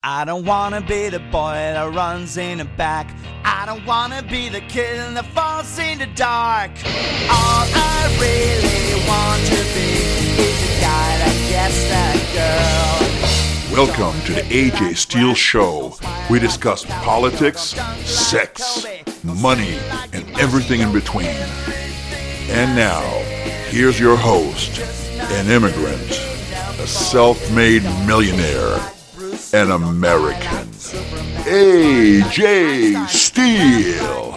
I don't wanna be the boy that runs in the back. I don't wanna be the kid that falls in the dark. All I really want to be is the guy that gets that girl. Welcome to the AJ Steele Show. We discuss politics, sex, money, and everything in between. And now, here's your host, an immigrant, a self-made millionaire, an American, AJ Steele.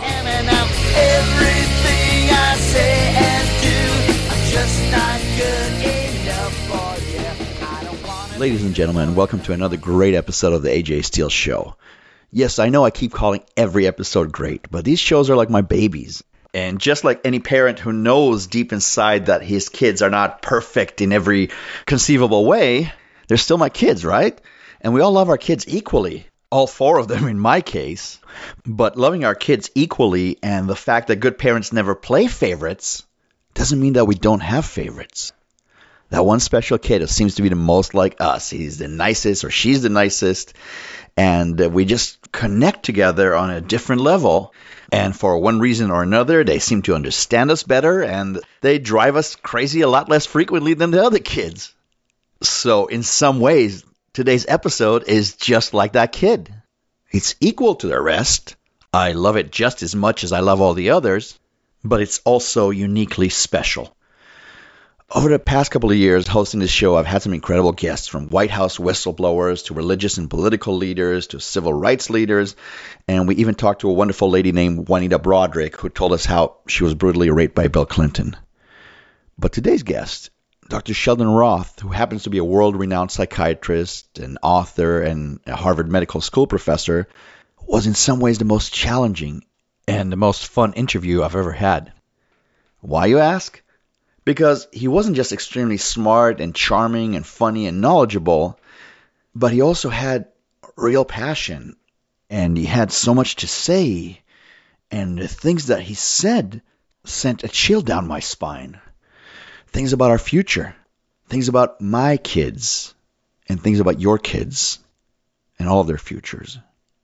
Everything I say and do, I'm just not good enough for you. I don't wanna. Ladies and gentlemen, welcome to another great episode of the AJ Steele Show. Yes, I know I keep calling every episode great, but these shows are like my babies. And just like any parent who knows deep inside that his kids are not perfect in every conceivable way, they're still my kids, right? And we all love our kids equally, all four of them in my case. But loving our kids equally and the fact that good parents never play favorites doesn't mean that we don't have favorites. That one special kid who seems to be the most like us, he's the nicest or she's the nicest, and we just connect together on a different level. And for one reason or another, they seem to understand us better, and they drive us crazy a lot less frequently than the other kids. So in some ways, today's episode is just like that kid. It's equal to the rest. I love it just as much as I love all the others, but it's also uniquely special. Over the past couple of years hosting this show, I've had some incredible guests, from White House whistleblowers to religious and political leaders to civil rights leaders, and we even talked to a wonderful lady named Juanita Broaddrick who told us how she was brutally raped by Bill Clinton. But today's guest, Dr. Sheldon Roth, who happens to be a world-renowned psychiatrist, an author, and a Harvard Medical School professor, was in some ways the most challenging and the most fun interview I've ever had. Why, you ask? Because he wasn't just extremely smart and charming and funny and knowledgeable, but he also had real passion, and he had so much to say, and the things that he said sent a chill down my spine. Things about our future, things about my kids, and things about your kids, and all of their futures.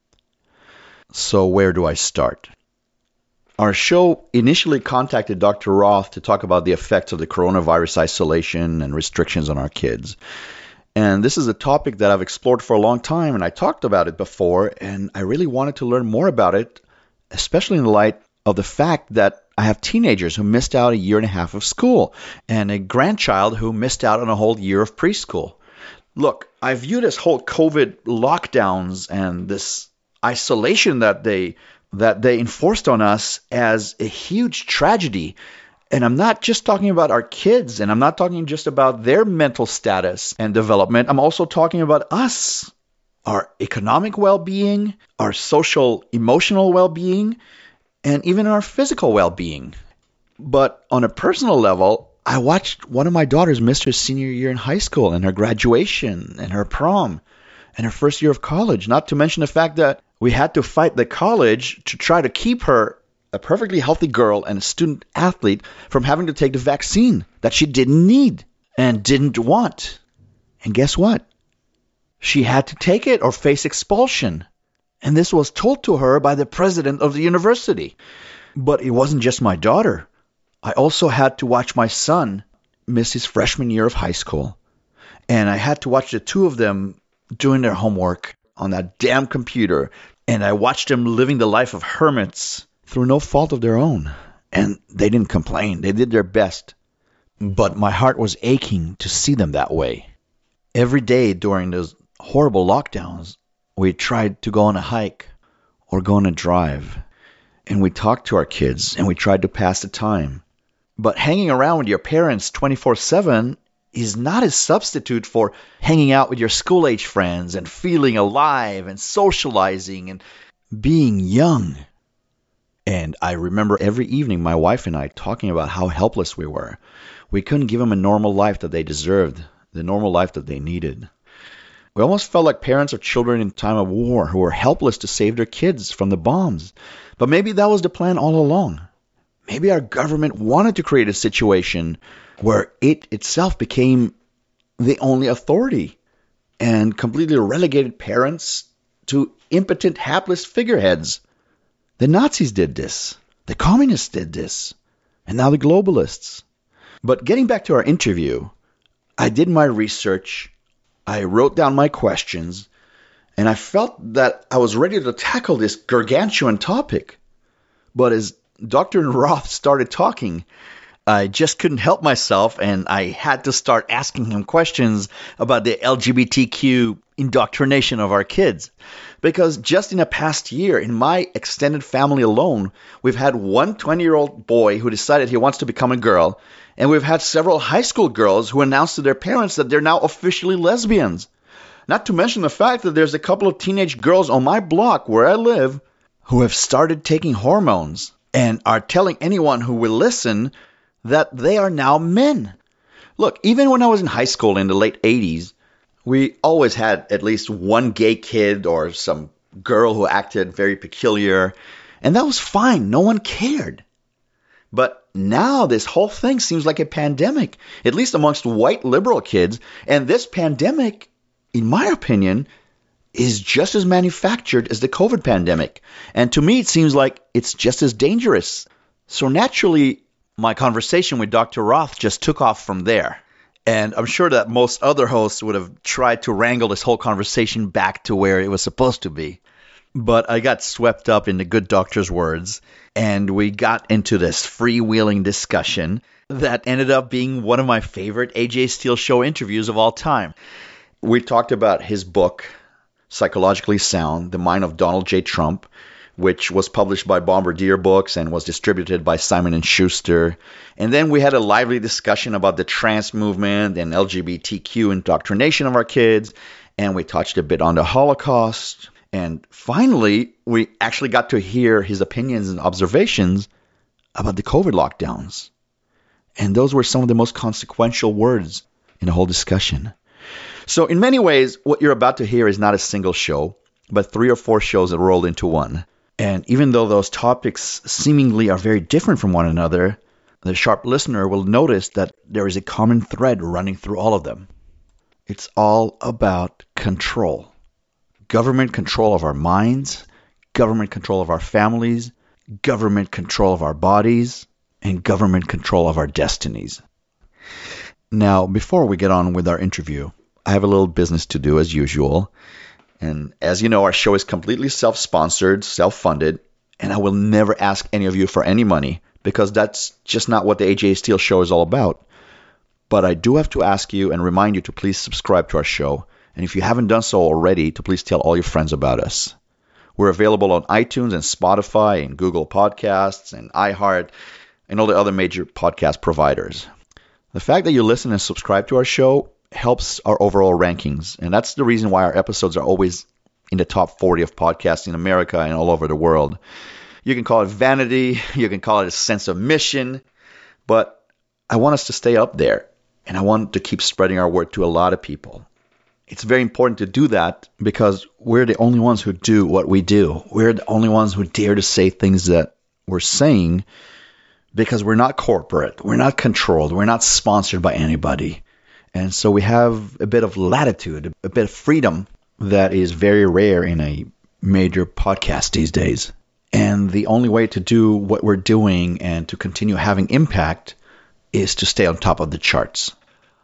So where do I start? Our show initially contacted Dr. Roth to talk about the effects of the coronavirus isolation and restrictions on our kids. And this is a topic that I've explored for a long time, and I talked about it before, and I really wanted to learn more about it, especially in light of the fact that I have teenagers who missed out a year and a half of school, and a grandchild who missed out on a whole year of preschool. Look, I view this whole COVID lockdowns and this isolation that they enforced on us as a huge tragedy. And I'm not just talking about our kids, and I'm not talking just about their mental status and development. I'm also talking about us, our economic well-being, our social, emotional well-being, and even our physical well-being. But on a personal level, I watched one of my daughters miss her senior year in high school, and her graduation, and her prom, and her first year of college, not to mention the fact that we had to fight the college to try to keep her, a perfectly healthy girl and a student athlete, from having to take the vaccine that she didn't need and didn't want. And guess what? She had to take it or face expulsion. And this was told to her by the president of the university. But it wasn't just my daughter. I also had to watch my son miss his freshman year of high school. And I had to watch the two of them doing their homework on that damn computer. And I watched them living the life of hermits through no fault of their own. And they didn't complain. They did their best. But my heart was aching to see them that way. Every day during those horrible lockdowns, we tried to go on a hike or go on a drive. And we talked to our kids and we tried to pass the time. But hanging around with your parents 24/7 is not a substitute for hanging out with your school-age friends and feeling alive and socializing and being young. And I remember every evening my wife and I talking about how helpless we were. We couldn't give them a normal life that they deserved, the normal life that they needed. We almost felt like parents of children in time of war who were helpless to save their kids from the bombs. But maybe that was the plan all along. Maybe our government wanted to create a situation where it itself became the only authority and completely relegated parents to impotent, hapless figureheads. The Nazis did this. The communists did this. And now the globalists. But getting back to our interview, I did my research, I wrote down my questions, and I felt that I was ready to tackle this gargantuan topic. But as Dr. Roth started talking, I just couldn't help myself, and I had to start asking him questions about the LGBTQ indoctrination of our kids. Because just in the past year, in my extended family alone, we've had one 20-year-old boy who decided he wants to become a girl, and we've had several high school girls who announced to their parents that they're now officially lesbians. Not to mention the fact that there's a couple of teenage girls on my block where I live who have started taking hormones and are telling anyone who will listen that they are now men. Look, even when I was in high school in the late 80s, we always had at least one gay kid or some girl who acted very peculiar, and that was fine. No one cared. But now this whole thing seems like a pandemic, at least amongst white liberal kids, and this pandemic, in my opinion, is just as manufactured as the COVID pandemic. And to me, it seems like it's just as dangerous. So naturally, my conversation with Dr. Roth just took off from there. And I'm sure that most other hosts would have tried to wrangle this whole conversation back to where it was supposed to be. But I got swept up in the good doctor's words, and we got into this freewheeling discussion that ended up being one of my favorite AJ Steele Show interviews of all time. We talked about his book, Psychologically Sound, The Mind of Donald J. Trump, which was published by Bombardier Books and was distributed by Simon & Schuster. And then we had a lively discussion about the trans movement and LGBTQ indoctrination of our kids, and we touched a bit on the Holocaust. And finally, we actually got to hear his opinions and observations about the COVID lockdowns. And those were some of the most consequential words in the whole discussion. So in many ways, what you're about to hear is not a single show, but 3 or 4 shows that rolled into one. And even though those topics seemingly are very different from one another, the sharp listener will notice that there is a common thread running through all of them. It's all about control. Government control of our minds, government control of our families, government control of our bodies, and government control of our destinies. Now, before we get on with our interview, I have a little business to do as usual. And as you know, our show is completely self-sponsored, self-funded, and I will never ask any of you for any money because that's just not what the AJ Steele Show is all about. But I do have to ask you and remind you to please subscribe to our show. And if you haven't done so already, to please tell all your friends about us. We're available on iTunes and Spotify and Google Podcasts and iHeart and all the other major podcast providers. The fact that you listen and subscribe to our show helps our overall rankings, and that's the reason why our episodes are always in the top 40 of podcasts in America and all over the world. You can call it vanity, you can call it a sense of mission, but I want us to stay up there, and I want to keep spreading our word to a lot of people. It's very important to do that because we're the only ones who do what we do. We're the only ones who dare to say things that we're saying because we're not corporate, we're not controlled, we're not sponsored by anybody. And so we have a bit of latitude, a bit of freedom that is very rare in a major podcast these days. And the only way to do what we're doing and to continue having impact is to stay on top of the charts.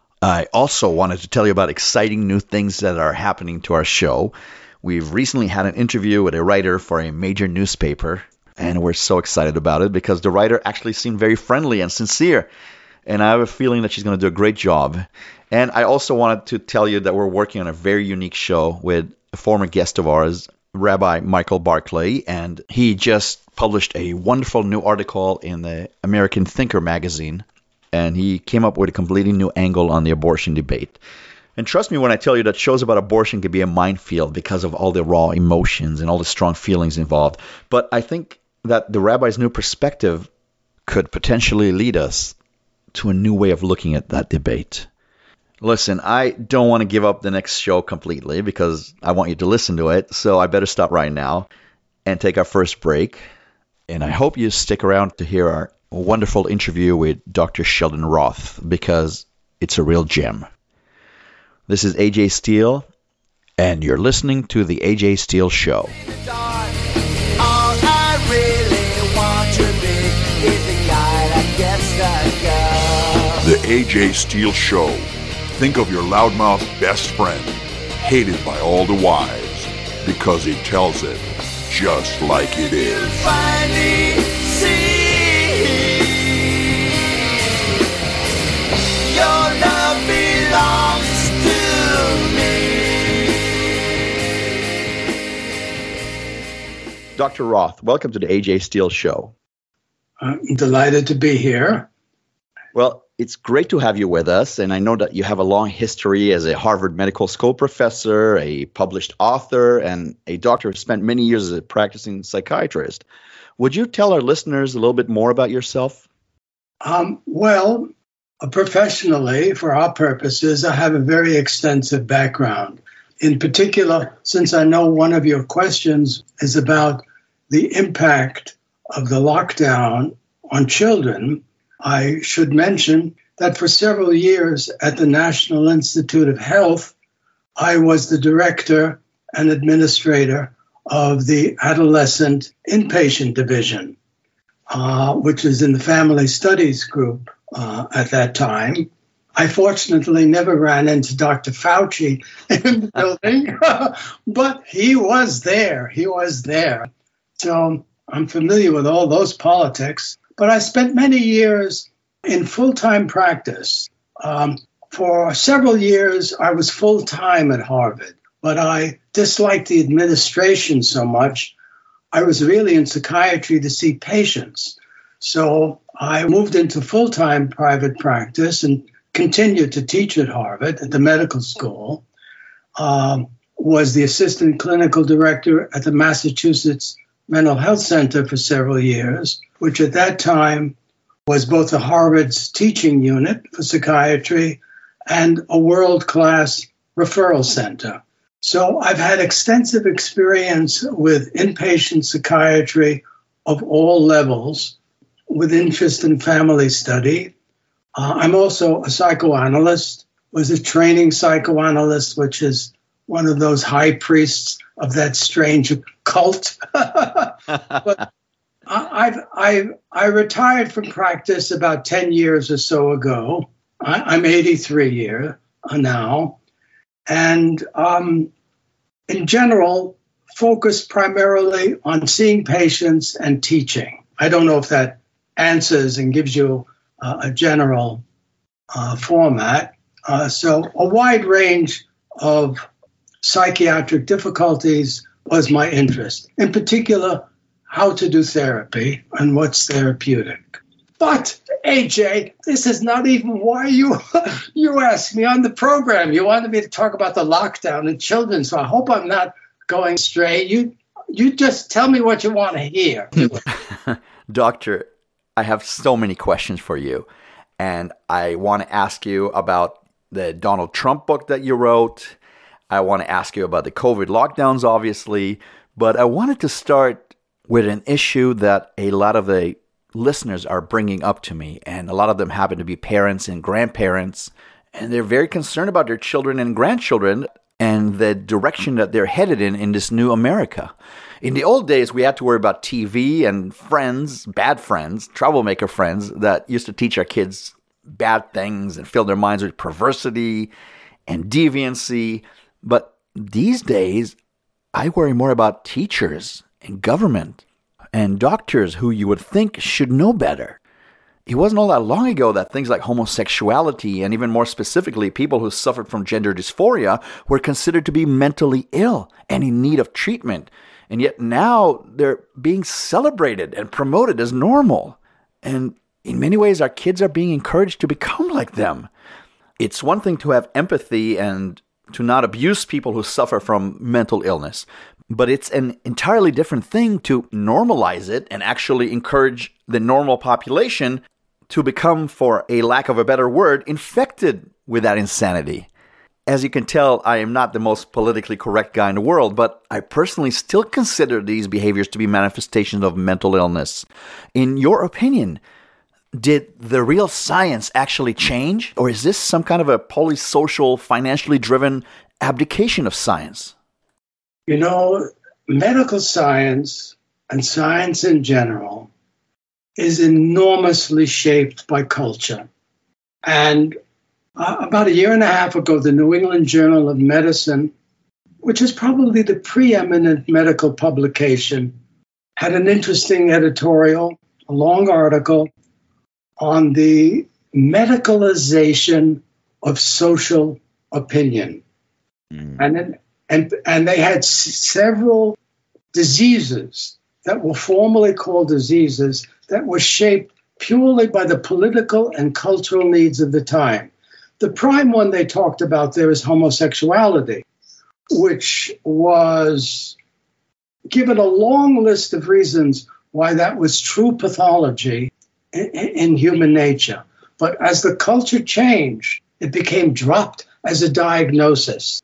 I also wanted to tell you about exciting new things that are happening to our show. We've recently had an interview with a writer for a major newspaper, and we're so excited about it because the writer actually seemed very friendly and sincere. And I have a feeling that she's going to do a great job. And I also wanted to tell you that we're working on a very unique show with a former guest of ours, Rabbi Michael Barclay, and he just published a wonderful new article in the American Thinker magazine, and he came up with a completely new angle on the abortion debate. And trust me when I tell you that shows about abortion can be a minefield because of all the raw emotions and all the strong feelings involved. But I think that the rabbi's new perspective could potentially lead us to a new way of looking at that debate. Listen, I don't want to give up the next show completely because I want you to listen to it, so I better stop right now and take our first break. And I hope you stick around to hear our wonderful interview with Dr. Sheldon Roth because it's a real gem. This is AJ Steele, And you're listening to The A.J. Steele Show. All I really want to be is the guy that gets the girl. The A.J. Steele Show. Think of your loudmouth best friend, hated by all the wives, because he tells it just like it is. Finally see your love belongs to me. Dr. Roth, welcome to the A.J. Steele Show. I'm delighted to be here. Well, it's great to have you with us, and I know that you have a long history as a Harvard Medical School professor, a published author, and a doctor who spent many years as a practicing psychiatrist. Would you tell our listeners a little bit more about yourself? Professionally, for our purposes, I have a very extensive background. In particular, since I know one of your questions is about the impact of the lockdown on children, I should mention that for several years at the National Institute of Health, I was the director and administrator of the Adolescent Inpatient Division, which is in the Family Studies group at that time. I fortunately never ran into Dr. Fauci in the building, but he was there. He was there. So I'm familiar with all those politics. But I spent many years in full-time practice. For several years, I was full-time at Harvard, but I disliked the administration so much. I was really in psychiatry to see patients. So I moved into full-time private practice and continued to teach at Harvard at the medical school, was the assistant clinical director at the Massachusetts Mental Health Center for several years, which at that time was both Harvard's teaching unit for psychiatry and a world-class referral center. So I've had extensive experience with inpatient psychiatry of all levels, with interest in family study. I'm also a psychoanalyst, was a training psychoanalyst, which is one of those high priests of that strange cult. But I retired from practice about 10 years or so ago. I'm 83 years now. And in general, focus primarily on seeing patients and teaching. I don't know if that answers and gives you a general format. So a wide range of psychiatric difficulties was my interest. In particular, how to do therapy and what's therapeutic. But, AJ, this is not even why you asked me on the program. You wanted me to talk about the lockdown and children, so I hope I'm not going astray. You just tell me what you want to hear. Doctor, I have so many questions for you, and I want to ask you about the Donald Trump book that you wrote. I want to ask you about the COVID lockdowns, obviously, but I wanted to start with an issue that a lot of the listeners are bringing up to me, and a lot of them happen to be parents and grandparents, and they're very concerned about their children and grandchildren and the direction that they're headed in this new America. In the old days, we had to worry about TV and friends, bad friends, troublemaker friends that used to teach our kids bad things and fill their minds with perversity and deviancy. But these days, I worry more about teachers and government and doctors who you would think should know better. It wasn't all that long ago that things like homosexuality and even more specifically people who suffered from gender dysphoria were considered to be mentally ill and in need of treatment. And yet now they're being celebrated and promoted as normal. And in many ways, our kids are being encouraged to become like them. It's one thing to have empathy and to not abuse people who suffer from mental illness. But it's an entirely different thing to normalize it and actually encourage the normal population to become, for a lack of a better word, infected with that insanity. As you can tell, I am not the most politically correct guy in the world, but I personally still consider these behaviors to be manifestations of mental illness. In your opinion, did the real science actually change? Or is this some kind of a polysocial, financially driven abdication of science? You know, medical science and science in general is enormously shaped by culture. And about a year and a half ago, the New England Journal of Medicine, which is probably the preeminent medical publication, had an interesting editorial, a long article on the medicalization of social opinion. And they had several diseases that were formerly called diseases that were shaped purely by the political and cultural needs of the time. The prime one they talked about there is homosexuality, which was given a long list of reasons why that was true pathology in human nature. But as the culture changed, it became dropped as a diagnosis.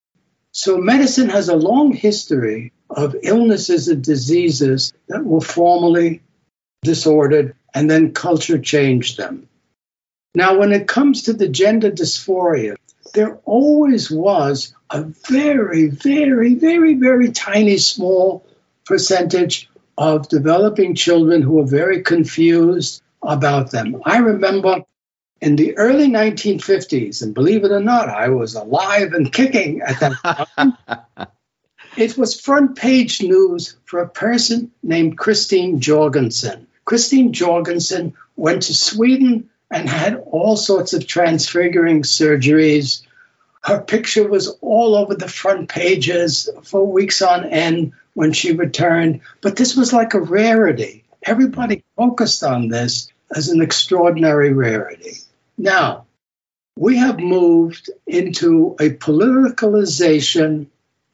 So medicine has a long history of illnesses and diseases that were formerly disordered, and then culture changed them. Now, when it comes to the gender dysphoria, there always was a very, very, very, very tiny, small percentage of developing children who were very confused about them. I remember in the early 1950s, and believe it or not, I was alive and kicking at that time. It was front page news for a person named Christine Jorgensen. Christine Jorgensen went to Sweden and had all sorts of transfiguring surgeries. Her picture was all over the front pages for weeks on end when she returned. But this was like a rarity. Everybody focused on this as an extraordinary rarity. Now, we have moved into a politicalization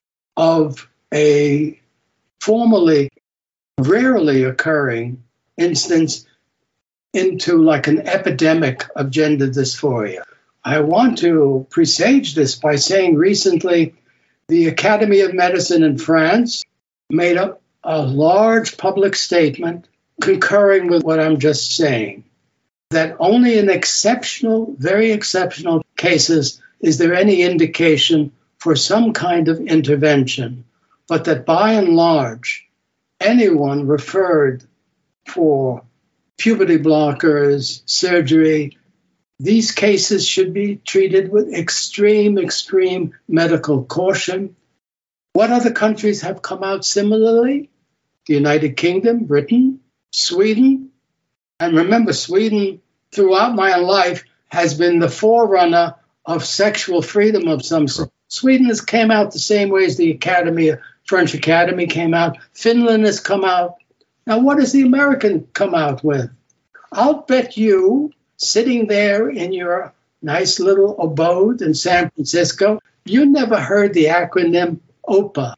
of a formerly rarely occurring instance into like an epidemic of gender dysphoria. I want to presage this by saying recently the Academy of Medicine in France made up a large public statement concurring with what I'm just saying, that only in exceptional, very exceptional cases is there any indication for some kind of intervention, but that by and large, anyone referred for puberty blockers, surgery, these cases should be treated with extreme medical caution. What other countries have come out similarly? The United Kingdom, Britain, Sweden. And remember, Sweden, throughout my life, has been the forerunner of sexual freedom of some sort. Sweden has came out the same way as the French Academy came out. Finland has come out. Now, what does the American come out with? I'll bet you, sitting there in your nice little abode in San Francisco, you never heard the acronym OPA,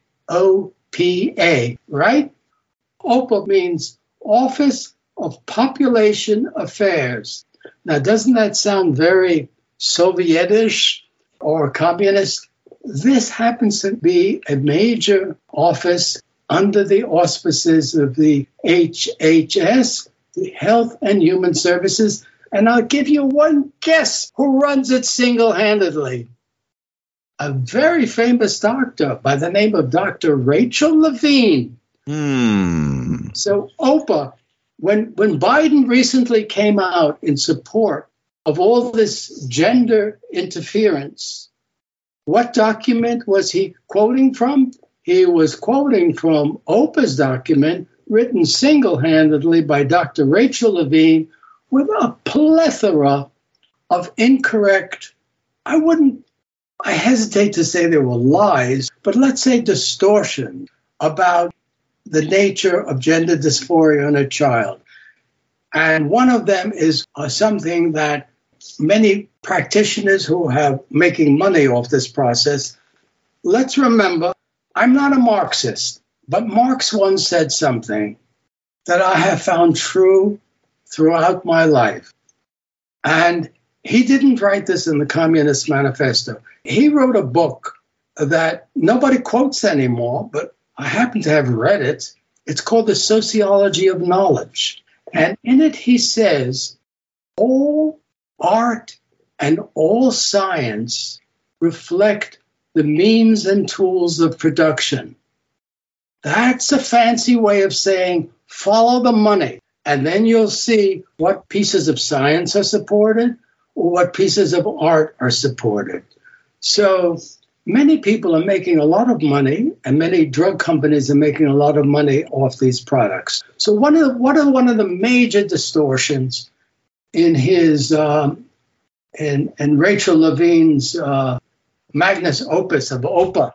O-P-A, right? OPA means Office of Population Affairs. Now, doesn't that sound very Sovietish or communist? This happens to be a major office under the auspices of the HHS, the Health and Human Services, and I'll give you one guess who runs it single-handedly. A very famous doctor by the name of Dr. Rachel Levine. So OPA, when Biden recently came out in support of all this gender interference, what document was he quoting from? He was quoting from OPA's document written single-handedly by Dr. Rachel Levine with a plethora of incorrect, I hesitate to say there were lies, but let's say distortion about the nature of gender dysphoria in a child. And one of them is something that many practitioners who have making money off this process, let's remember, I'm not a Marxist, but Marx once said something that I have found true throughout my life. And he didn't write this in the Communist Manifesto. He wrote a book that nobody quotes anymore, but I happen to have read it. It's called The Sociology of Knowledge. And in it, he says, all art and all science reflect the means and tools of production. That's a fancy way of saying follow the money, and then you'll see what pieces of science are supported or what pieces of art are supported. So many people are making a lot of money, and many drug companies are making a lot of money off these products. So one of the major distortions in his in Rachel Levine's magnus opus of OPA,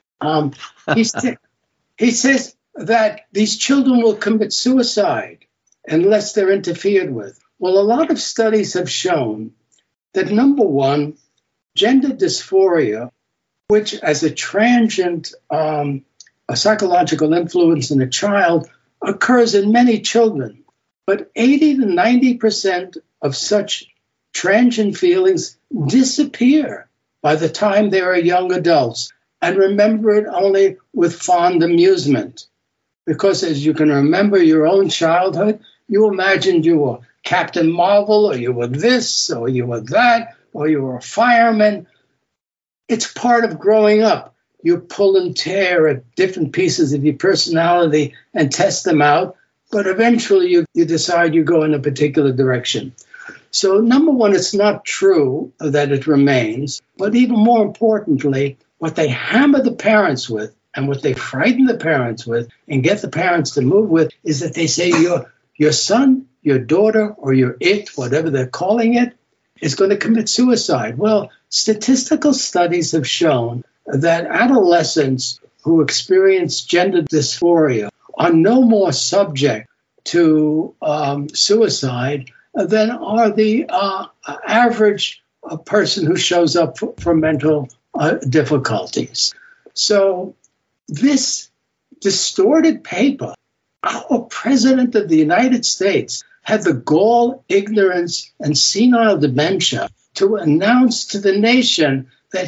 he says that these children will commit suicide unless they're interfered with. Well, a lot of studies have shown that, number one, gender dysphoria, which as a transient a psychological influence in a child, occurs in many children. But 80 to 90% of such transient feelings disappear by the time they are young adults and remember it only with fond amusement. Because as you can remember your own childhood, you imagined you were Captain Marvel, or you were this, or you were that, or you were a fireman. It's part of growing up. You pull and tear at different pieces of your personality and test them out, but eventually you decide you go in a particular direction. So number one, it's not true that it remains, but even more importantly, what they hammer the parents with and what they frighten the parents with and get the parents to move with is that they say your son, your daughter, or your it, whatever they're calling it, is going to commit suicide. Well, statistical studies have shown that adolescents who experience gender dysphoria are no more subject to suicide than are the average person who shows up for mental difficulties. So this distorted paper, our president of the United States had the gall, ignorance, and senile dementia to announce to the nation that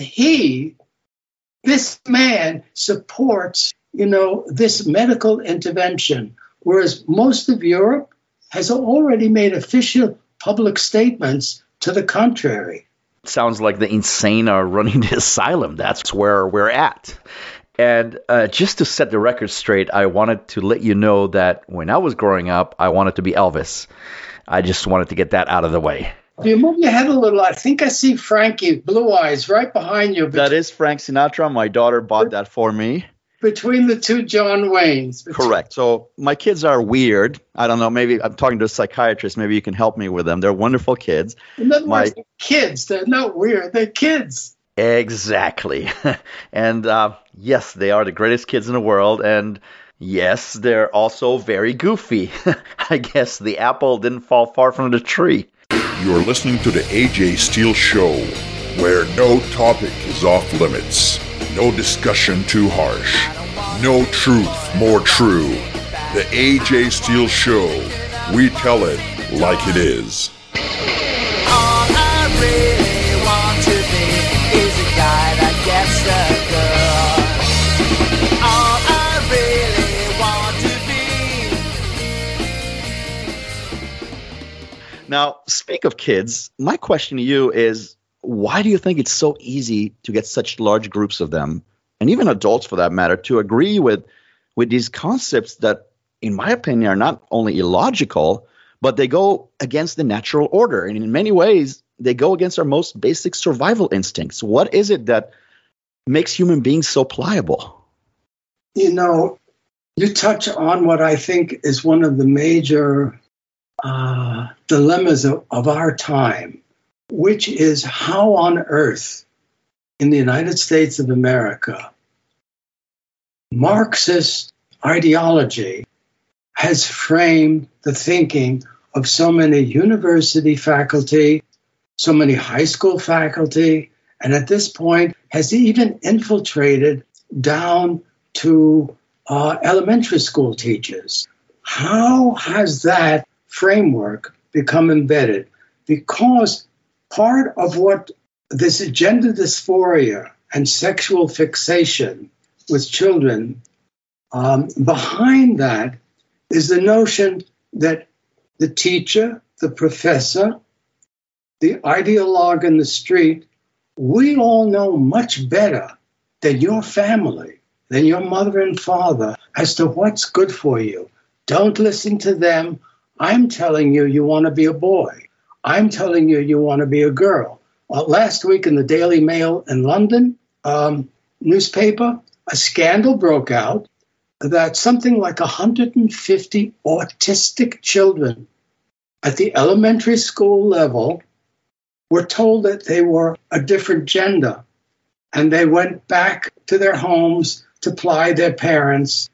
this man supports, this medical intervention, whereas most of Europe has already made official public statements to the contrary. Sounds like the insane are running the asylum. That's where we're at. And just to set the record straight, I wanted to let you know that when I was growing up, I wanted to be Elvis. I just wanted to get that out of the way. If you move your head a little, I think I see Frankie, blue eyes, right behind you. That is Frank Sinatra. My daughter bought that for me. Between the two John Waynes. Correct. So my kids are weird. I don't know. Maybe I'm talking to a psychiatrist. Maybe you can help me with them. They're wonderful kids. In other words, they're kids. They're not weird. They're kids. Exactly. And yes, they are the greatest kids in the world. And yes, they're also very goofy. I guess the apple didn't fall far from the tree. You're listening to the AJ Steele Show, where no topic is off limits, no discussion too harsh, no truth more true. The AJ Steele Show, we tell it like it is. All I really want to be is a guy that gets the girl. All I really want to be. Now, speak of kids, my question to you is, why do you think it's so easy to get such large groups of them, and even adults for that matter, to agree with these concepts that, in my opinion, are not only illogical, but they go against the natural order. And in many ways, they go against our most basic survival instincts. What is it that makes human beings so pliable? You touch on what I think is one of the major dilemmas of our time, which is how on earth in the United States of America, Marxist ideology has framed the thinking of so many university faculty, so many high school faculty, and at this point has even infiltrated down to elementary school teachers. How has that framework become embedded? Because part of what this gender dysphoria and sexual fixation with children, behind that is the notion that the teacher, the professor, the ideologue in the street, we all know much better than your family, than your mother and father as to what's good for you. Don't listen to them. I'm telling you, you want to be a boy. I'm telling you, you want to be a girl. Last week in the Daily Mail in London newspaper, a scandal broke out that something like 150 autistic children at the elementary school level were told that they were a different gender. And they went back to their homes to ply their parents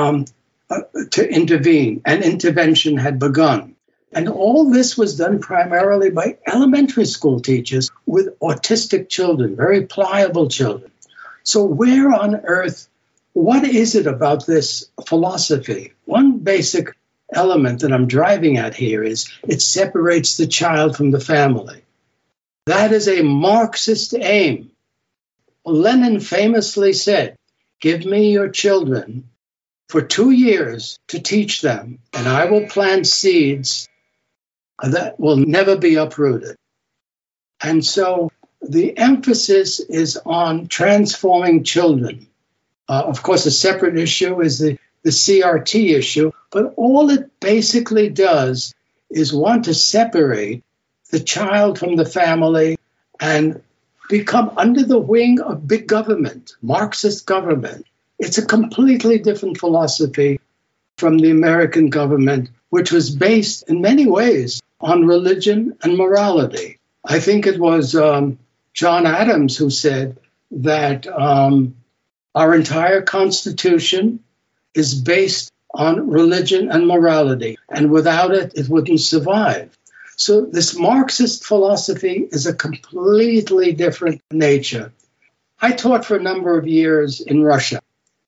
to intervene. An intervention had begun. And all this was done primarily by elementary school teachers with autistic children, very pliable children. So where on earth, what is it about this philosophy? One basic element that I'm driving at here is it separates the child from the family. That is a Marxist aim. Lenin famously said, "Give me your children for 2 years to teach them, and I will plant seeds that will never be uprooted." And so the emphasis is on transforming children. Of course, a separate issue is the CRT issue, but all it basically does is want to separate the child from the family and become under the wing of big government, Marxist government. It's a completely different philosophy from the American government, which was based in many ways on religion and morality. I think it was John Adams who said that our entire Constitution is based on religion and morality, and without it, it wouldn't survive. So this Marxist philosophy is a completely different nature. I taught for a number of years in Russia.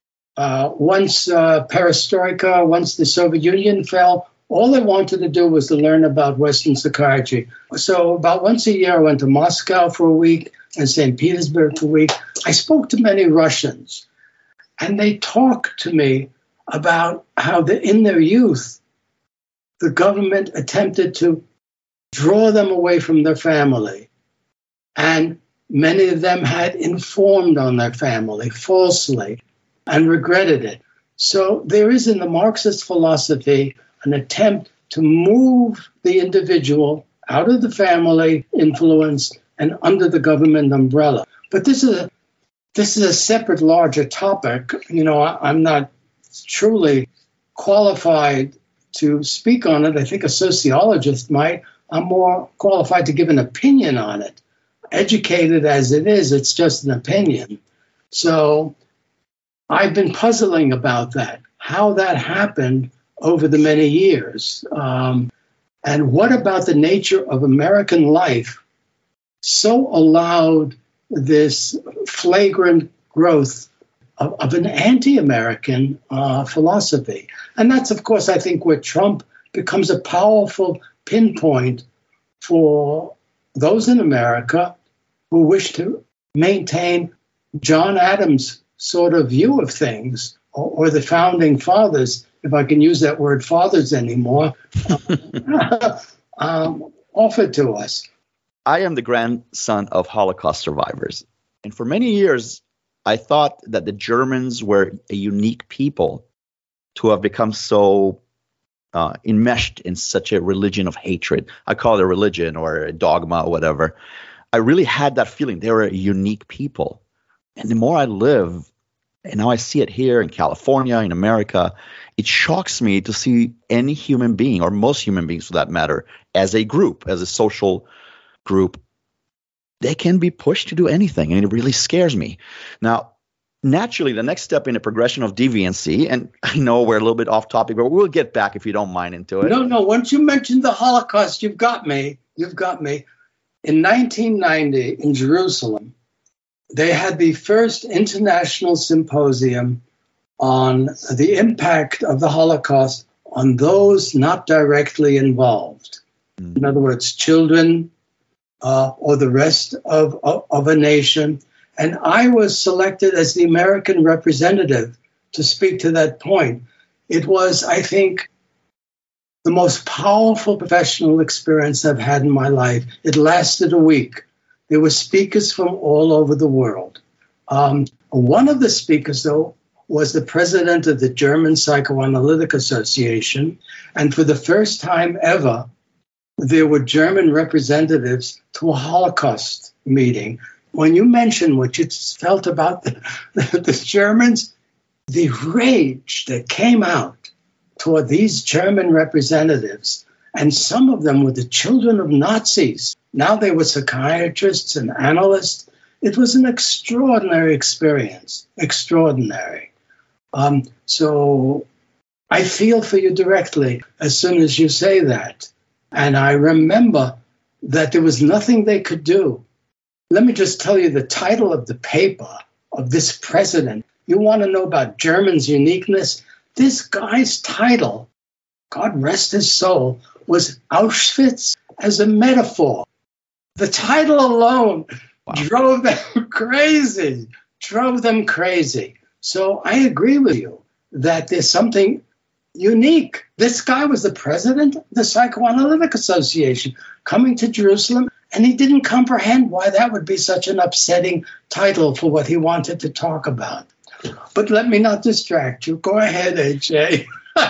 Once perestroika, once the Soviet Union fell, all I wanted to do was to learn about Western psychiatry. So about once a year, I went to Moscow for a week and St. Petersburg for a week. I spoke to many Russians, and they talked to me about how in their youth, the government attempted to draw them away from their family. And many of them had informed on their family falsely and regretted it. So there is in the Marxist philosophy an attempt to move the individual out of the family influence and under the government umbrella. But this is a separate, larger topic. You know, I'm not truly qualified to speak on it. I think a sociologist might. I'm more qualified to give an opinion on it. Educated as it is, it's just an opinion. So I've been puzzling about that, how that happened over the many years. And what about the nature of American life so allowed this flagrant growth of an anti-American philosophy? And that's, of course, I think where Trump becomes a powerful pinpoint for those in America who wish to maintain John Adams' sort of view of things, or the founding fathers, if I can use that word fathers anymore, offered to us. I am the grandson of Holocaust survivors. And for many years, I thought that the Germans were a unique people to have become so enmeshed in such a religion of hatred. I call it a religion or a dogma or whatever. I really had that feeling. They were a unique people. And the more I live, and now I see it here in California, in America, it shocks me to see any human being, or most human beings for that matter, as a group, as a social group, they can be pushed to do anything, and it really scares me. Now, naturally, the next step in the progression of deviancy, and I know we're a little bit off topic, but we'll get back, if you don't mind, into it. No, once you mentioned the Holocaust, you've got me. In 1990, in Jerusalem, they had the first international symposium on the impact of the Holocaust on those not directly involved. In other words, children or the rest of a nation. And I was selected as the American representative to speak to that point. It was, I think, the most powerful professional experience I've had in my life. It lasted a week. There were speakers from all over the world. One of the speakers, though, was the president of the German Psychoanalytic Association. And for the first time ever, there were German representatives to a Holocaust meeting. When you mention what you felt about the Germans, the rage that came out toward these German representatives, and some of them were the children of Nazis. Now they were psychiatrists and analysts. It was an extraordinary experience, extraordinary. So I feel for you directly as soon as you say that. And I remember that there was nothing they could do. Let me just tell you the title of the paper of this president. You want to know about Germans' uniqueness? This guy's title, God rest his soul, was Auschwitz as a Metaphor. The title alone drove them crazy. So I agree with you that there's something unique. This guy was the president of the Psychoanalytic Association coming to Jerusalem, and he didn't comprehend why that would be such an upsetting title for what he wanted to talk about. But let me not distract you. Go ahead, AJ.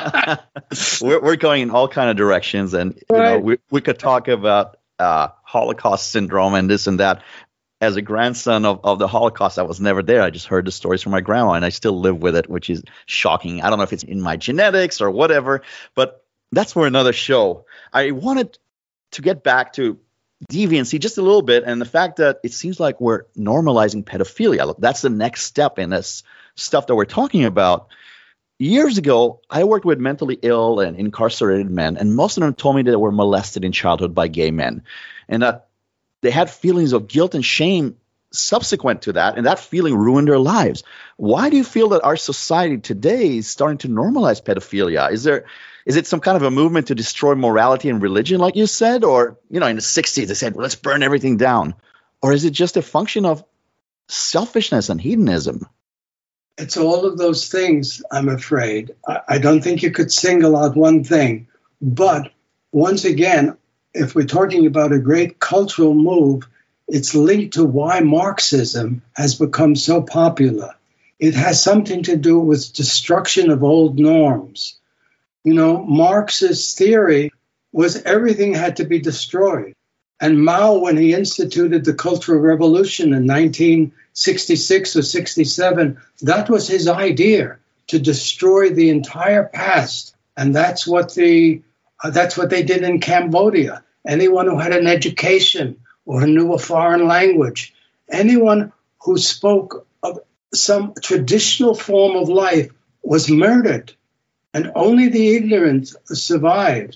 We're going in all kind of directions, and we could talk about Holocaust syndrome and this and that. As a grandson of the Holocaust, I was never there. I just heard the stories from my grandma, and I still live with it, which is shocking. I don't know if it's in my genetics or whatever, but that's for another show. I wanted to get back to deviancy just a little bit, and the fact that it seems like we're normalizing pedophilia. That's the next step in this stuff that we're talking about. Years ago, I worked with mentally ill and incarcerated men, and most of them told me that they were molested in childhood by gay men, and that they had feelings of guilt and shame subsequent to that, and that feeling ruined their lives. Why do you feel that our society today is starting to normalize pedophilia? Is it some kind of a movement to destroy morality and religion, like you said? Or, in the 60s, they said, well, let's burn everything down. Or is it just a function of selfishness and hedonism? It's all of those things, I'm afraid. I don't think you could single out one thing. But once again, if we're talking about a great cultural move, it's linked to why Marxism has become so popular. It has something to do with destruction of old norms. Marx's theory was everything had to be destroyed. And Mao, when he instituted the Cultural Revolution in 1966 or 67, that was his idea, to destroy the entire past. And that's what they did in Cambodia. Anyone who had an education or who knew a foreign language, anyone who spoke of some traditional form of life was murdered, and only the ignorant survived.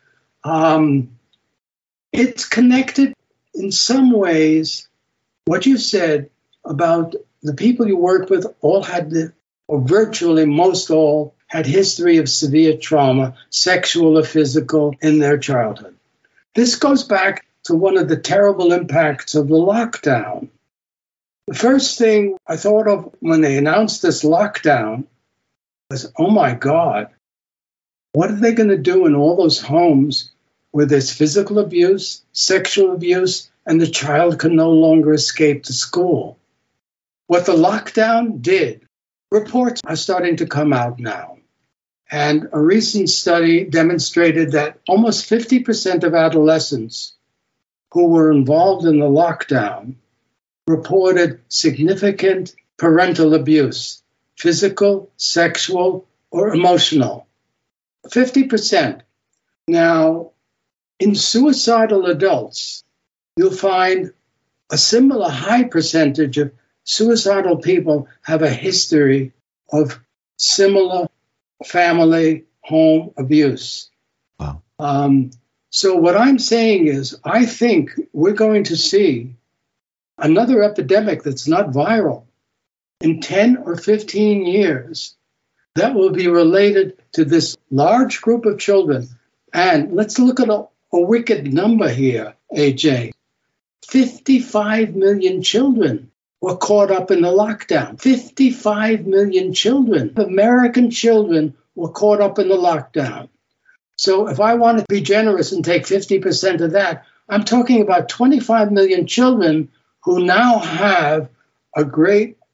It's connected in some ways. What you said about the people you worked with all had, or virtually most all, had history of severe trauma, sexual or physical, in their childhood. This goes back to one of the terrible impacts of the lockdown. The first thing I thought of when they announced this lockdown was, oh my God, what are they going to do in all those homes where there's physical abuse, sexual abuse, and the child can no longer escape to school? What the lockdown did, reports are starting to come out now. And a recent study demonstrated that almost 50% of adolescents who were involved in the lockdown reported significant parental abuse, physical, sexual, or emotional. 50%. Now, in suicidal adults, you'll find a similar high percentage of suicidal people have a history of similar family home abuse. Wow. So what I'm saying is, I think we're going to see another epidemic that's not viral in 10 or 15 years that will be related to this large group of children. And let's look at a wicked number here, AJ. 55 million children were caught up in the lockdown. 55 million children, American children, were caught up in the lockdown. So if I want to be generous and take 50% of that, I'm talking about 25 million children who now have a great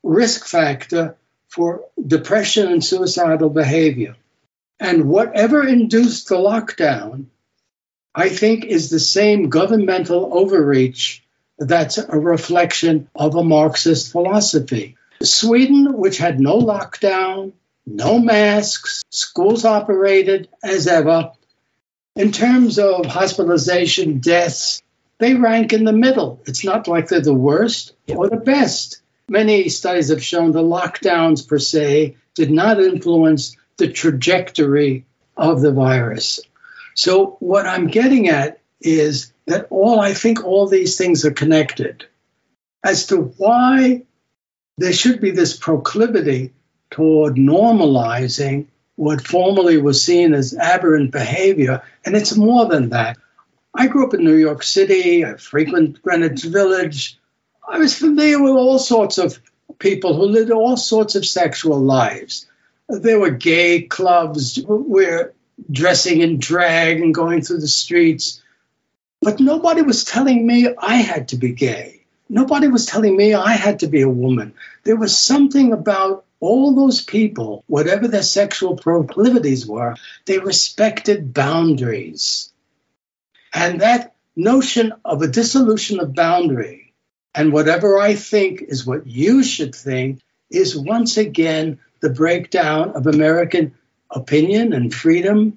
risk factor for depression and suicidal behavior. And whatever induced the lockdown, I think, is the same governmental overreach that's a reflection of a Marxist philosophy. Sweden, which had no lockdown, no masks, schools operated as ever, in terms of hospitalization, deaths, they rank in the middle. It's not like they're the worst or the best. Many studies have shown the lockdowns per se did not influence the trajectory of the virus. So what I'm getting at is that I think all these things are connected as to why there should be this proclivity toward normalizing what formerly was seen as aberrant behavior. And it's more than that. I grew up in New York City. I frequent Greenwich Village. I was familiar with all sorts of people who lived all sorts of sexual lives. There were gay clubs where dressing in drag and going through the streets. But nobody was telling me I had to be gay. Nobody was telling me I had to be a woman. There was something about all those people, whatever their sexual proclivities were, they respected boundaries. And that notion of a dissolution of boundary, and whatever I think is what you should think, is once again the breakdown of American opinion and freedom.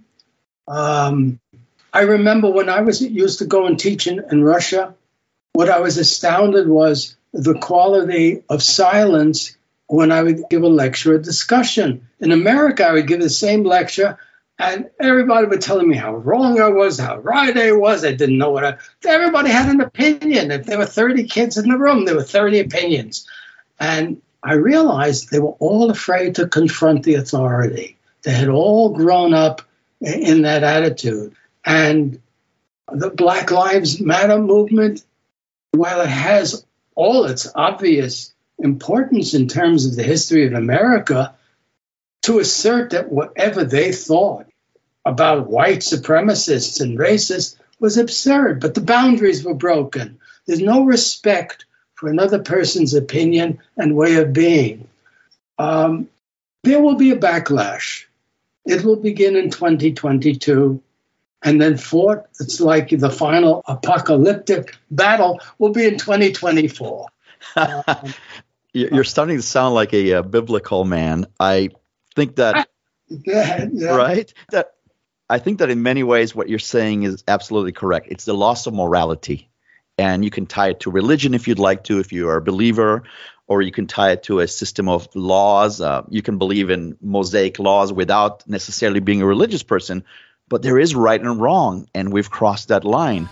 I remember when I used to go and teach in Russia, what I was astounded was the quality of silence when I would give a lecture or discussion. In America, I would give the same lecture, and everybody would tell me how wrong I was, how right I was. I didn't know everybody had an opinion. If there were 30 kids in the room, there were 30 opinions. And I realized they were all afraid to confront the authority. They had all grown up in that attitude. And the Black Lives Matter movement, while it has all its obvious importance in terms of the history of America, to assert that whatever they thought about white supremacists and racists was absurd. But the boundaries were broken. There's no respect for another person's opinion and way of being. There will be a backlash. It will begin in 2022. And then it's like the final apocalyptic battle will be in 2024. You're starting to sound like a biblical man. I think that, yeah. right? I think that in many ways what you're saying is absolutely correct. It's the loss of morality. And you can tie it to religion if you'd like to, if you are a believer, or you can tie it to a system of laws. You can believe in Mosaic laws without necessarily being a religious person. But there is right and wrong, and we've crossed that line.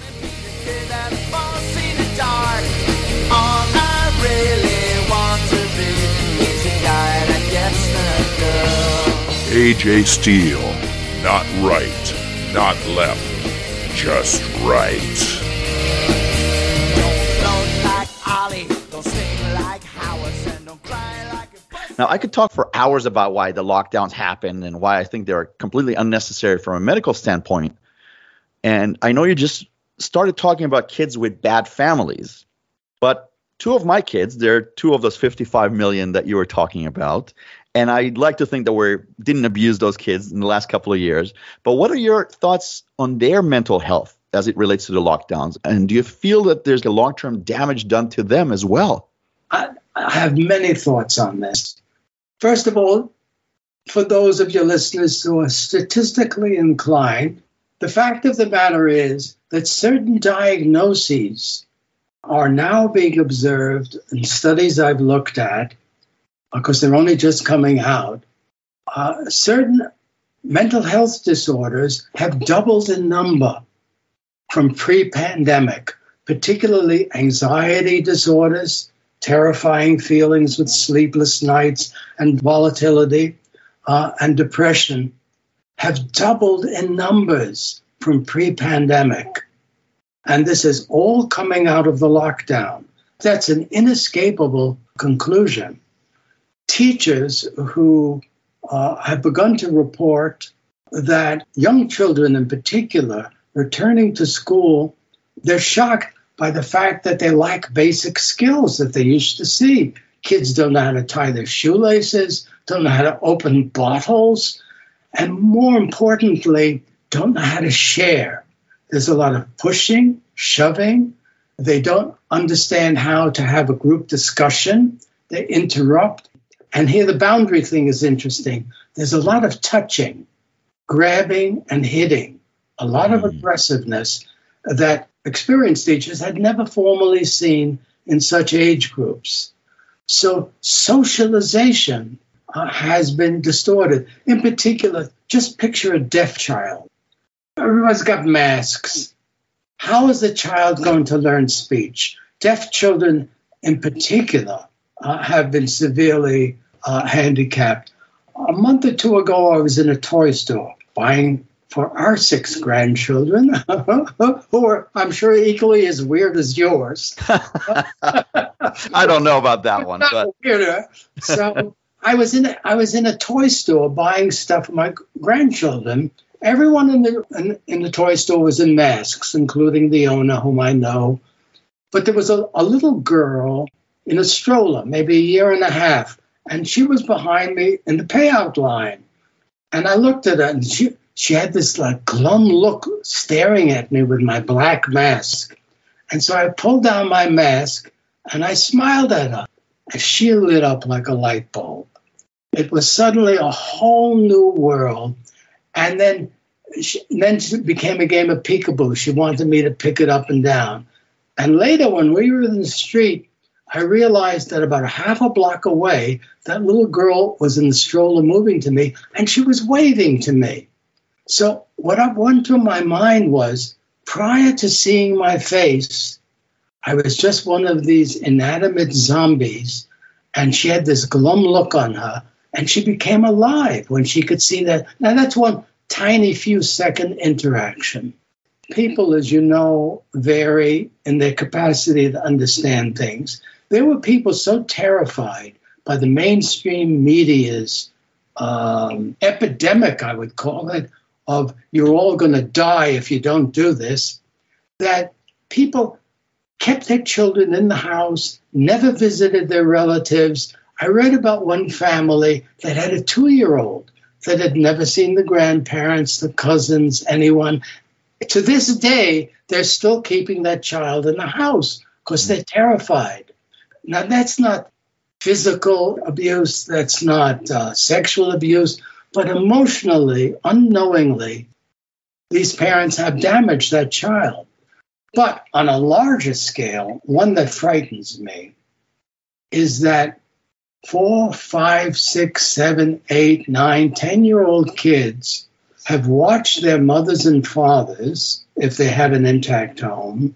AJ Steele. Not right, not left, just right. Now, I could talk for hours about why the lockdowns happen and why I think they're completely unnecessary from a medical standpoint. And I know you just started talking about kids with bad families, but two of my kids, they're two of those 55 million that you were talking about. And I'd like to think that we didn't abuse those kids in the last couple of years. But what are your thoughts on their mental health as it relates to the lockdowns? And do you feel that there's a long-term damage done to them as well? I have many thoughts on this. First of all, for those of your listeners who are statistically inclined, the fact of the matter is that certain diagnoses are now being observed in studies I've looked at, because they're only just coming out. Certain mental health disorders have doubled in number from pre-pandemic, particularly anxiety disorders, terrifying feelings with sleepless nights and volatility, and depression have doubled in numbers from pre-pandemic. And this is all coming out of the lockdown. That's an inescapable conclusion. Teachers who have begun to report that young children in particular returning to school, they're shocked by the fact that they lack basic skills that they used to see. Kids don't know how to tie their shoelaces, don't know how to open bottles, and more importantly, don't know how to share. There's a lot of pushing, shoving. They don't understand how to have a group discussion. They interrupt. And here the boundary thing is interesting. There's a lot of touching, grabbing, and hitting, a lot of aggressiveness that experienced teachers had never formally seen in such age groups. So socialization has been distorted. In particular, just picture a deaf child. Everyone's got masks. How is a child going to learn speech? Deaf children in particular have been severely handicapped. A month or two ago, I was in a toy store buying for our 6 grandchildren, who are, I'm sure, equally as weird as yours. I don't know about that one. But weirder. So I was in a toy store buying stuff for my grandchildren. Everyone in the toy store was in masks, including the owner, whom I know. But there was a little girl in a stroller, maybe a year and a half, and she was behind me in the payout line. And I looked at her, and she had this like glum look staring at me with my black mask. And so I pulled down my mask, and I smiled at her, and she lit up like a light bulb. It was suddenly a whole new world. And then it became a game of peekaboo. She wanted me to pick it up and down. And later, when we were in the street, I realized that about a half a block away, that little girl was in the stroller moving to me, and she was waving to me. So what went through my mind was, prior to seeing my face, I was just one of these inanimate zombies, and she had this glum look on her, and she became alive when she could see that. Now, that's one tiny few second interaction. People, as you know, vary in their capacity to understand things. There were people so terrified by the mainstream media's epidemic, I would call it, of you're all going to die if you don't do this, that people kept their children in the house, never visited their relatives. I read about one family that had a 2-year-old that had never seen the grandparents, the cousins, anyone. To this day, they're still keeping that child in the house because they're terrified. Now, that's not physical abuse, that's not sexual abuse, but emotionally, unknowingly, these parents have damaged that child. But on a larger scale, one that frightens me is that 4, 5, 6, 7, 8, 9, 10-year-old kids have watched their mothers and fathers, if they have an intact home,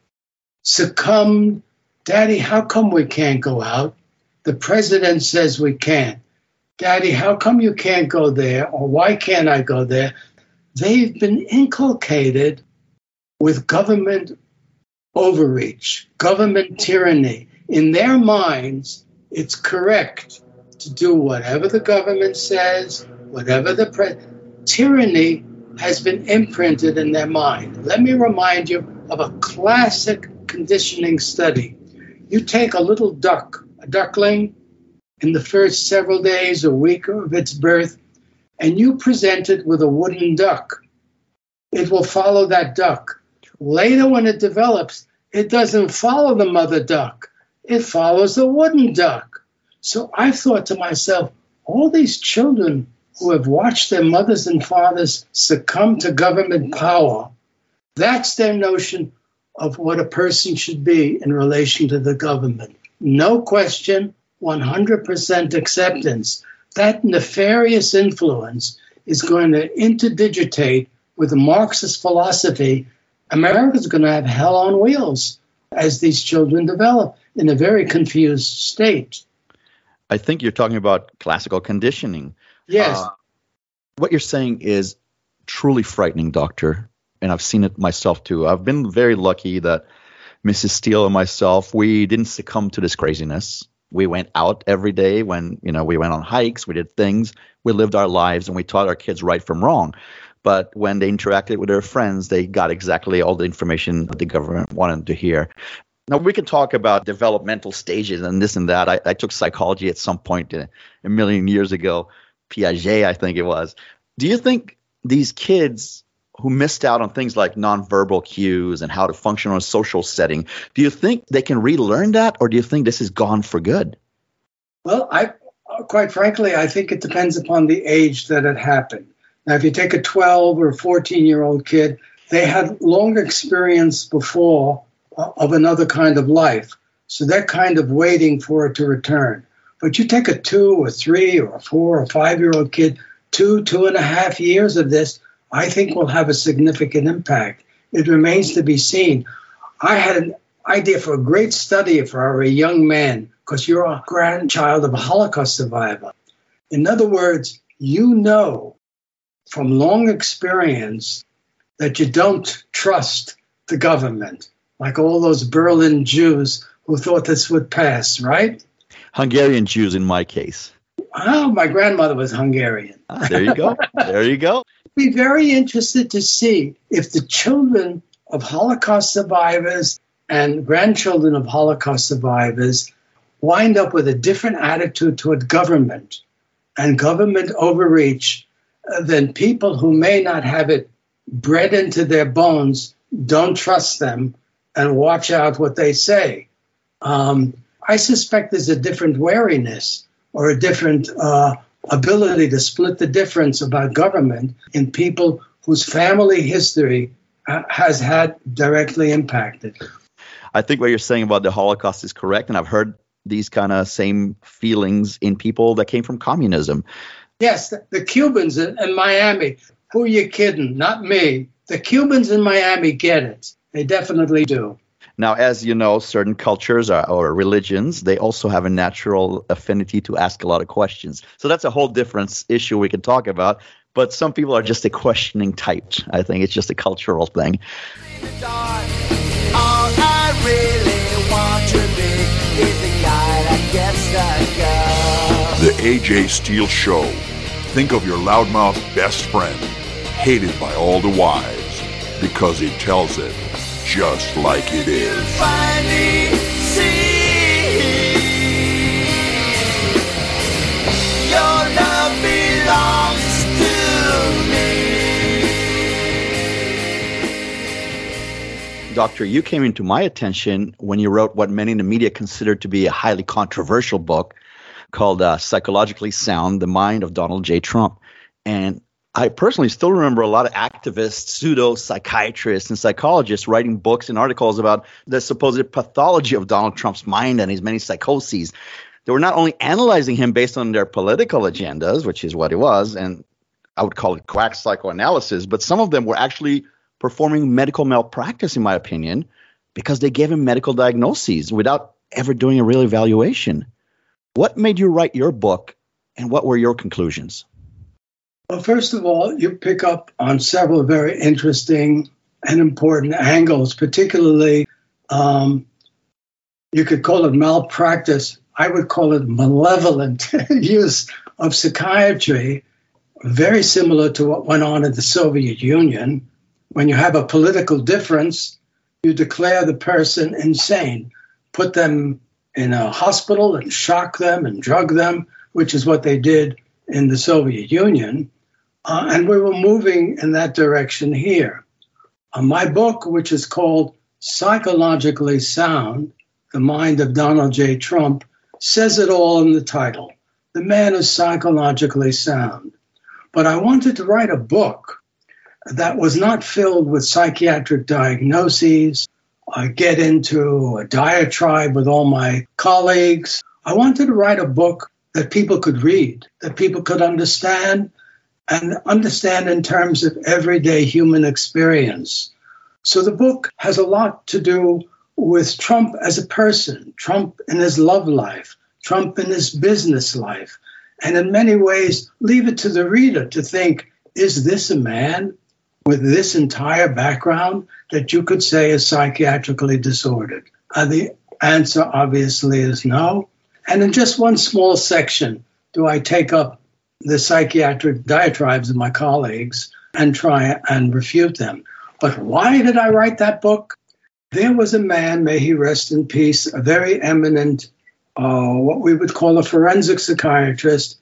succumb. Daddy, how come we can't go out? The president says we can't. Daddy, how come you can't go there? Or why can't I go there? They've been inculcated with government overreach, government tyranny. In their minds, it's correct to do whatever the government says, whatever the tyranny has been imprinted in their mind. Let me remind you of a classic conditioning study. You take a little duck, a duckling, in the first several days or week of its birth, and you present it with a wooden duck. It will follow that duck. Later, when it develops, it doesn't follow the mother duck. It follows the wooden duck. So I thought to myself, all these children who have watched their mothers and fathers succumb to government power, that's their notion of what a person should be in relation to the government. No question, 100% acceptance. That nefarious influence is going to interdigitate with the Marxist philosophy. America's going to have hell on wheels as these children develop in a very confused state. I think you're talking about classical conditioning. Yes. What you're saying is truly frightening, Doctor, and I've seen it myself too. I've been very lucky that Mrs. Steele and myself, we didn't succumb to this craziness. We went out every day when, we went on hikes, we did things, we lived our lives, and we taught our kids right from wrong. But when they interacted with their friends, they got exactly all the information that the government wanted to hear. Now, we can talk about developmental stages and this and that. I took psychology at some point a million years ago, Piaget, I think it was. Do you think these kids who missed out on things like nonverbal cues and how to function in a social setting, do you think they can relearn that, or do you think this is gone for good? Well, quite frankly, I think it depends upon the age that it happened. Now, if you take a 12 or 14-year-old kid, they had long experience before of another kind of life. So they're kind of waiting for it to return. But you take a 2 or 3 or 4 or 5-year-old kid, 2.5 years of this, I think will have a significant impact. It remains to be seen. I had an idea for a great study for a young man, because you're a grandchild of a Holocaust survivor. In other words, you know from long experience that you don't trust the government, like all those Berlin Jews who thought this would pass, right? Hungarian Jews in my case. Oh, my grandmother was Hungarian. There you go. There you go. I'd be very interested to see if the children of Holocaust survivors and grandchildren of Holocaust survivors wind up with a different attitude toward government and government overreach than people who may not have it bred into their bones, don't trust them, and watch out what they say. I suspect there's a different wariness or a different ability to split the difference about government in people whose family history has had directly impacted. I think what you're saying about the Holocaust is correct, and I've heard these kind of same feelings in people that came from communism. Yes, the Cubans in Miami. Who are you kidding? Not me. The Cubans in Miami get it. They definitely do. Now, as you know, certain cultures or religions, they also have a natural affinity to ask a lot of questions. So that's a whole different issue we can talk about. But some people are just a questioning type. I think it's just a cultural thing. All I really want to be is the guy that gets the girl. The AJ Steele Show. Think of your loudmouth best friend, hated by all the wives, because he tells it just like it is. Finally see your love belongs to me. Doctor, you came into my attention when you wrote what many in the media consider to be a highly controversial book called Psychologically Sound, The Mind of Donald J. Trump. And I personally still remember a lot of activists, pseudo-psychiatrists, and psychologists writing books and articles about the supposed pathology of Donald Trump's mind and his many psychoses. They were not only analyzing him based on their political agendas, which is what it was, and I would call it quack psychoanalysis, but some of them were actually performing medical malpractice, in my opinion, because they gave him medical diagnoses without ever doing a real evaluation. What made you write your book, and what were your conclusions? Well, first of all, you pick up on several very interesting and important angles, particularly you could call it malpractice. I would call it malevolent use of psychiatry, very similar to what went on in the Soviet Union. When you have a political difference, you declare the person insane, put them in a hospital and shock them and drug them, which is what they did in the Soviet Union. And we were moving in that direction here. My book, which is called Psychologically Sound, The Mind of Donald J. Trump, says it all in the title. The man is psychologically sound. But I wanted to write a book that was not filled with psychiatric diagnoses, get into a diatribe with all my colleagues. I wanted to write a book that people could read, that people could understand, and understand in terms of everyday human experience. So the book has a lot to do with Trump as a person, Trump in his love life, Trump in his business life, and in many ways leave it to the reader to think, is this a man with this entire background that you could say is psychiatrically disordered? The answer obviously is no. And in just one small section do I take up the psychiatric diatribes of my colleagues and try and refute them. But why did I write that book? there was a man, may he rest in peace, a very eminent, what we would call a forensic psychiatrist,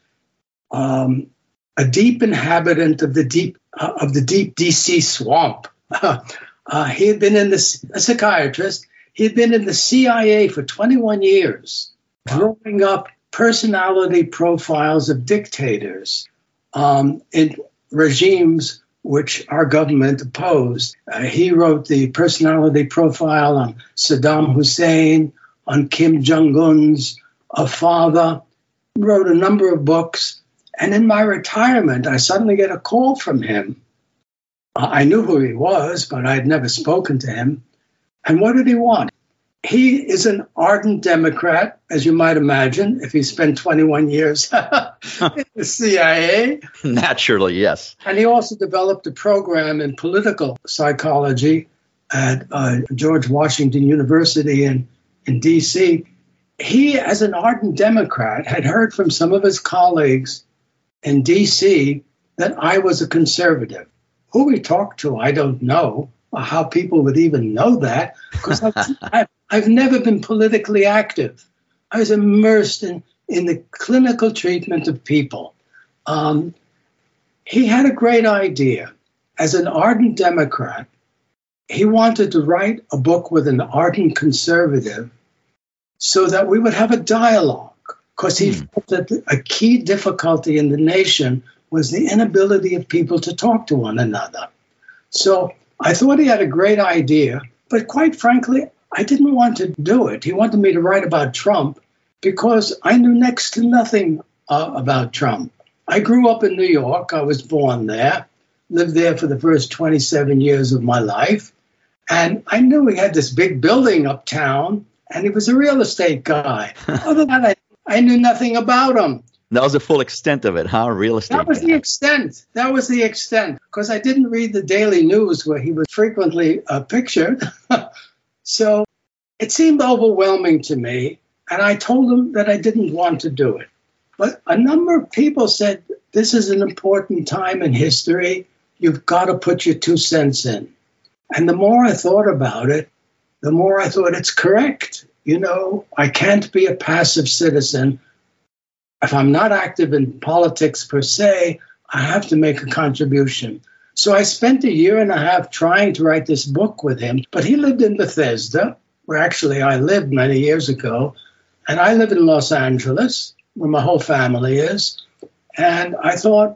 a deep inhabitant of the deep DC swamp. He had been a psychiatrist. He had been in the CIA for 21 years, drawing up personality profiles of dictators in regimes which our government opposed. He wrote the personality profile on Saddam Hussein, on Kim Jong-un's father, wrote a number of books. And in my retirement, I suddenly get a call from him. I knew who he was, but I had never spoken to him. And what did he want? He is an ardent Democrat, as you might imagine, if he spent 21 years in the CIA. Naturally, yes. And he also developed a program in political psychology at George Washington University in D.C. He, as an ardent Democrat, had heard from some of his colleagues in D.C. that I was a conservative. Who he talked to, I don't know, or how people would even know that, because I've never been politically active. I was immersed in the clinical treatment of people. He had a great idea. As an ardent Democrat, he wanted to write a book with an ardent conservative so that we would have a dialogue, because he felt that a key difficulty in the nation was the inability of people to talk to one another. So I thought he had a great idea, but quite frankly, I didn't want to do it. He wanted me to write about Trump because I knew next to nothing about Trump. I grew up in New York. I was born there, lived there for the first 27 years of my life. And I knew he had this big building uptown, and he was a real estate guy. Other than that, I knew nothing about him. That was the full extent of it, huh? Real estate. That was the extent. That was the extent. Because I didn't read the Daily News where he was frequently pictured. So it seemed overwhelming to me. And I told him that I didn't want to do it. But a number of people said, this is an important time in history. You've got to put your 2 cents in. And the more I thought about it, the more I thought it's correct. You know, I can't be a passive citizen. If I'm not active in politics per se, I have to make a contribution. So I spent 1.5 years trying to write this book with him. But he lived in Bethesda, where actually I lived many years ago. And I live in Los Angeles, where my whole family is. And I thought,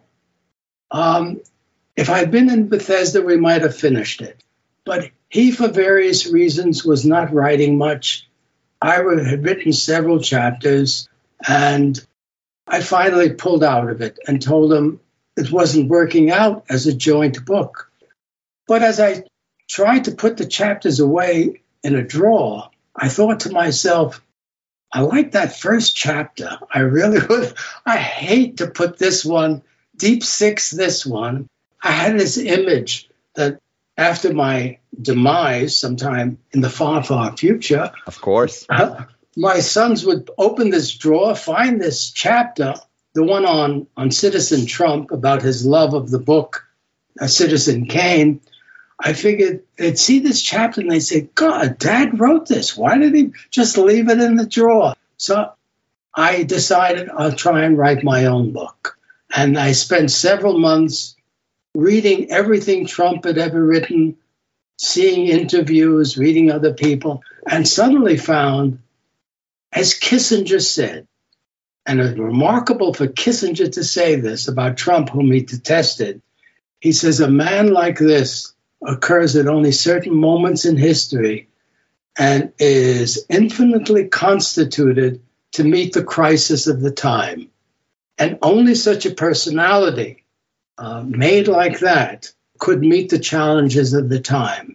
if I'd been in Bethesda, we might have finished it. But he, for various reasons, was not writing much. I had written several chapters, and I finally pulled out of it and told him it wasn't working out as a joint book. But as I tried to put the chapters away in a drawer, I thought to myself, I like that first chapter. I really would. I hate to put this one, Deep Six, this one. I had this image that after my demise, sometime in the far, far future, of course, my sons would open this drawer, find this chapter, the one on Citizen Trump, about his love of the book, Citizen Kane. I figured they'd see this chapter and they'd say, God, Dad wrote this. Why did he just leave it in the drawer? So I decided I'll try and write my own book. And I spent several months reading everything Trump had ever written, seeing interviews, reading other people, and suddenly found, as Kissinger said, and it's remarkable for Kissinger to say this about Trump, whom he detested, he says, a man like this occurs at only certain moments in history and is infinitely constituted to meet the crisis of the time. And only such a personality made like that could meet the challenges of the time.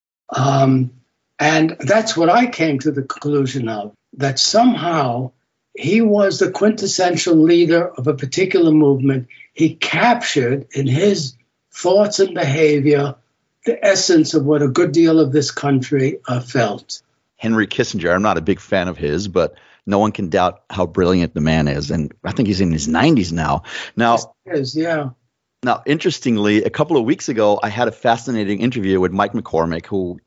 And that's what I came to the conclusion of, that somehow he was the quintessential leader of a particular movement. He captured in his thoughts and behavior the essence of what a good deal of this country felt. Henry Kissinger, I'm not a big fan of his, but no one can doubt how brilliant the man is. And I think he's in his 90s now. Now, yes, yeah. Now, interestingly, a couple of weeks ago, I had a fascinating interview with Mike McCormick, who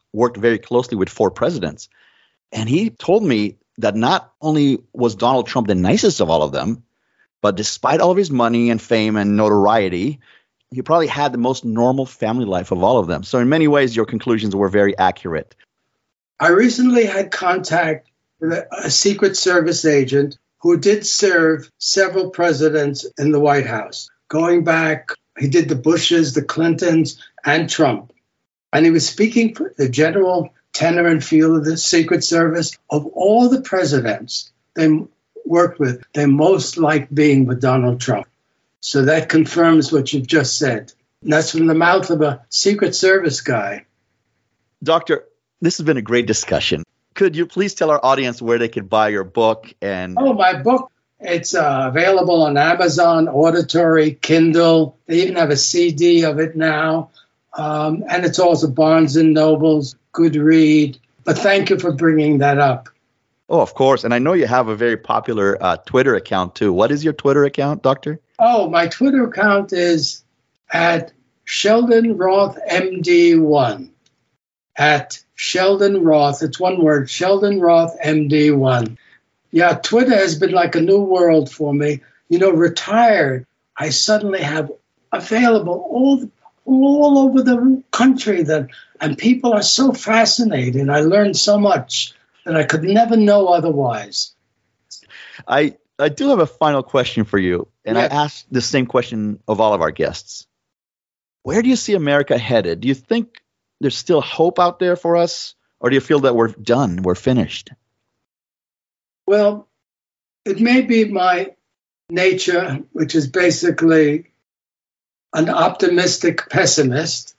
worked very closely with 4 presidents. And he told me that not only was Donald Trump the nicest of all of them, but despite all of his money and fame and notoriety, he probably had the most normal family life of all of them. So in many ways, your conclusions were very accurate. I recently had contact with a Secret Service agent who did serve several presidents in the White House. Going back, he did the Bushes, the Clintons, and Trump. And he was speaking for the general tenor and feel of the Secret Service. Of all the presidents they worked with, they most liked being with Donald Trump. So that confirms what you've just said. And that's from the mouth of a Secret Service guy. Doctor, this has been a great discussion. Could you please tell our audience where they could buy your book? Oh, my book. It's available on Amazon, Auditory, Kindle. They even have a CD of it now. And it's also Barnes & Noble's, Goodread. But thank you for bringing that up. Oh, of course. And I know you have a very popular Twitter account, too. What is your Twitter account, Doctor? Oh, my Twitter account is at Sheldon Roth MD1. At Sheldon Roth, it's one word, Sheldon Roth MD1. Yeah, Twitter has been like a new world for me. You know, retired, I suddenly have available all over the country and people are so fascinating. I learned so much that I could never know otherwise. I do have a final question for you, and Yeah. I asked the same question of all of our guests. Where do you see America headed? Do you think there's still hope out there for us, or do you feel that we're done, we're finished? Well, it may be my nature, which is basically an optimistic pessimist.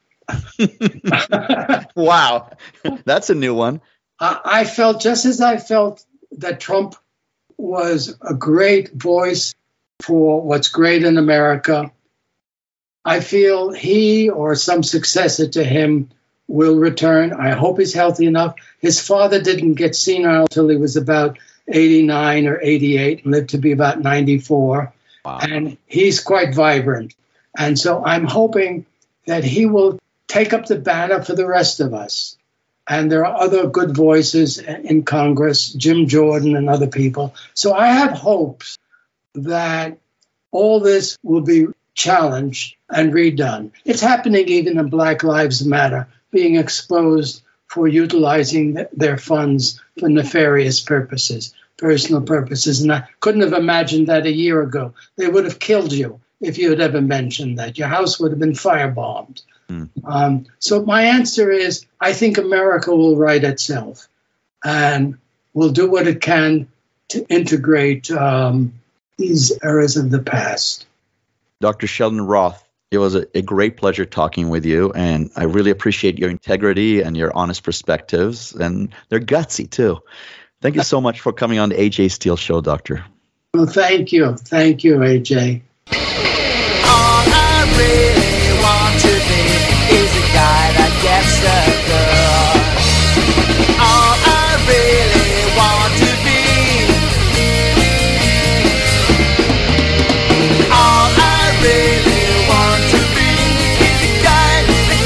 Wow, that's a new one. I felt just as I felt that Trump was a great voice for what's great in America. I feel he or some successor to him will return. I hope he's healthy enough. His father didn't get senile till he was about 89 or 88 and lived to be about 94. Wow. And he's quite vibrant. And so I'm hoping that he will take up the banner for the rest of us. And there are other good voices in Congress, Jim Jordan and other people. So I have hopes that all this will be challenged and redone. It's happening even in Black Lives Matter, being exposed for utilizing their funds for nefarious purposes, personal purposes. And I couldn't have imagined that a year ago. They would have killed you if you had ever mentioned that. Your house would have been firebombed. So my answer is, I think America will right itself and will do what it can to integrate these eras of the past. Dr. Sheldon Roth, it was a great pleasure talking with you, and I really appreciate your integrity and your honest perspectives, and they're gutsy too. Thank you so much for coming on the AJ Steele Show, Doctor. Well, thank you. Thank you, AJ. All I really want to be is a guy that gets the girl. All I really want to be. All I really want to be is a guy that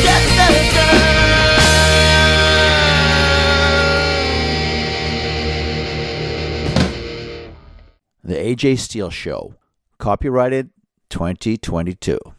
gets the girl. The AJ Steele Show. Copyrighted 2022.